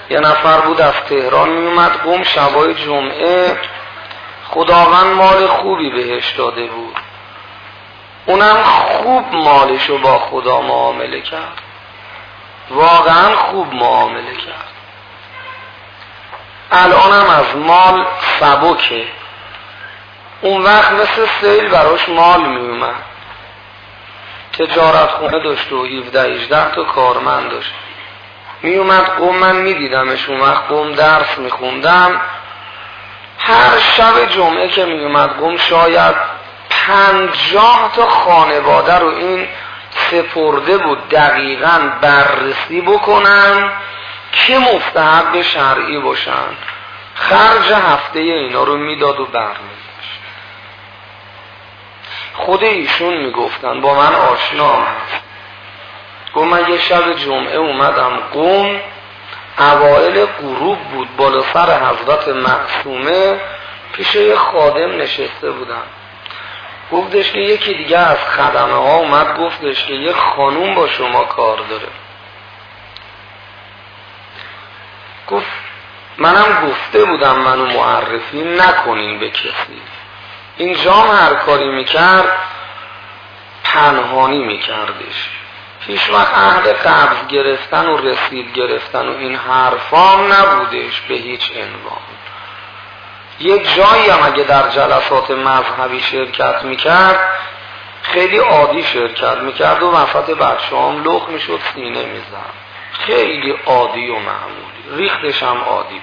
یه نفر بود از تهران میومد قم شبای جمعه، خداوند مال خوبی بهش داده بود، اونم خوب مالشو با خدا معامله کرد، واقعا خوب معامله کرد. الانم از مال سبکه، اون وقت مثل سیل براش مال میومد. تجارت خونه داشت و 17-18 تا کارمند داشت. میومد قم، من میدیدمش اون وقت قم درس میخوندم، هر شب جمعه که میومد قم شاید 50 تا خانواده رو این سپرده بود دقیقاً بررسی بکنن که مستحق شرعی باشن. خرج هفته اینا رو میداد و برمی‌داشت. خود ایشون میگفتن، با من آشنا هست، گفت من یه شب جمعه اومدم قم، اوائل غروب بود، بالا سر حضرت معصومه پیش یه خادم نشسته بودم. گفتش که یکی دیگه از خدمه ها اومد گفتش که یه خانوم با شما کار داره. گفت منم گفته بودم منو معرفی نکنین به کسی. اینجا هر کاری میکرد پنهانی میکردش، هیچ وقت اهل قبض گرفتن و رسید گرفتن و این حرفام نبودش به هیچ عنوان. یه جایی هم اگه در جلسات مذهبی شرکت میکرد خیلی عادی شرکت میکرد و وسط بچه هم لخ میشد سینه میزد، خیلی عادی و معمولی، ریختش هم عادی.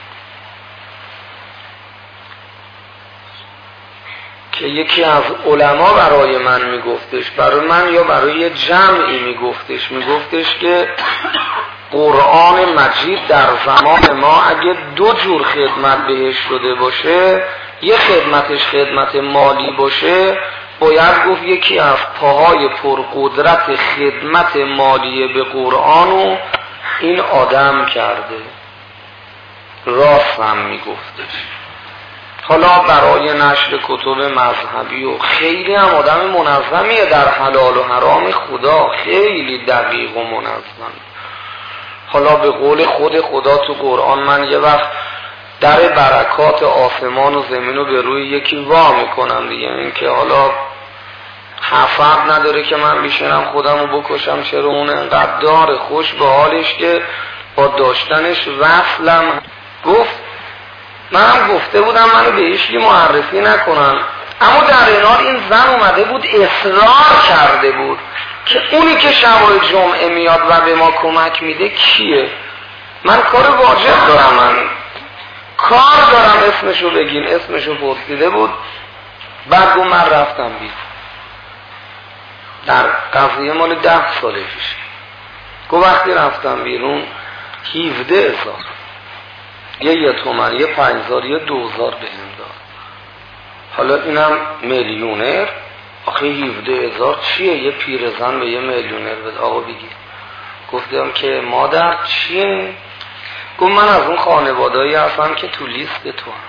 که یکی از علما برای من میگفتش، برای من یا برای جمعی میگفتش که قرآن مجید در زمان ما اگه 2 جور خدمت بهش شده باشه، یه خدمتش خدمت مالی باشه، باید گفت یکی از پاهای پرقدرت خدمت مالی به قرآن و این آدم کرده. راست هم میگفتش. حالا برای نشر کتب مذهبی و خیلی هم آدم منظمیه در حلال و حرام خدا، خیلی دقیق و منظم. حالا به قول خود خدا تو قرآن، من یه وقت در برکات آسمان و زمین رو به روی یکی وا میکنم دیگه، این که حالا حفظ نداره که من بیشنم خودم رو بکشم، چرا اون انقدر داره خوش به حالش که با داشتنش وصلم. گفت منم گفته بودم منو به هیچکی معرفی نکنن، اما در این حال این زن اومده بود اصرار کرده بود که اونی که شبای جمعه میاد و به ما کمک میده کیه. من کار واجب دارم، من کار دارم، اسمشو بگین. اسمشو پرسیده بود. بعد گفت من رفتم بیرون. در قضیه مال 10 ساله پیش. گفت وقتی رفتم بیرون 17,000 یه تومن، یه 5,000، یه 2,000 بهم داد. حالا اینم میلیونر. آخه 17,000 چیه؟ یه پیرزن به یه میلیونر بده. آقا بگیر. گفتم که مادر چیه؟ گفت من از اون خانواده‌ای هستم که تو لیست تو هم.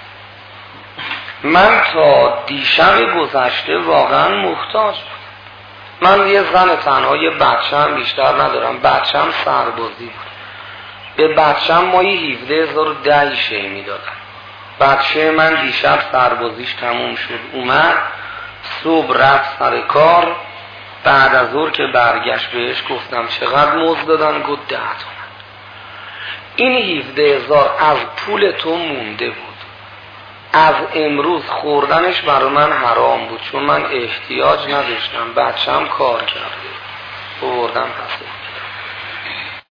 من تا دیشب گذشته واقعا محتاج بودم. من یه زن تنها، یه بچه هم بیشتر ندارم، بچه هم سربازی بود. به بچه هم مایی 17,010 شی میدادم. بچه من دیشب سربازیش تموم شد، اومد صبح رفت سر کار، بعد از ظهر که برگشت بهش گفتم چقدر مزد دادن؟ گفت 10 تومن. این 17,000 از پول تو مونده بود، از امروز خوردنش برای من حرام بود، چون من احتیاج نداشتم، بچه‌م کار کرده، بردم پسه.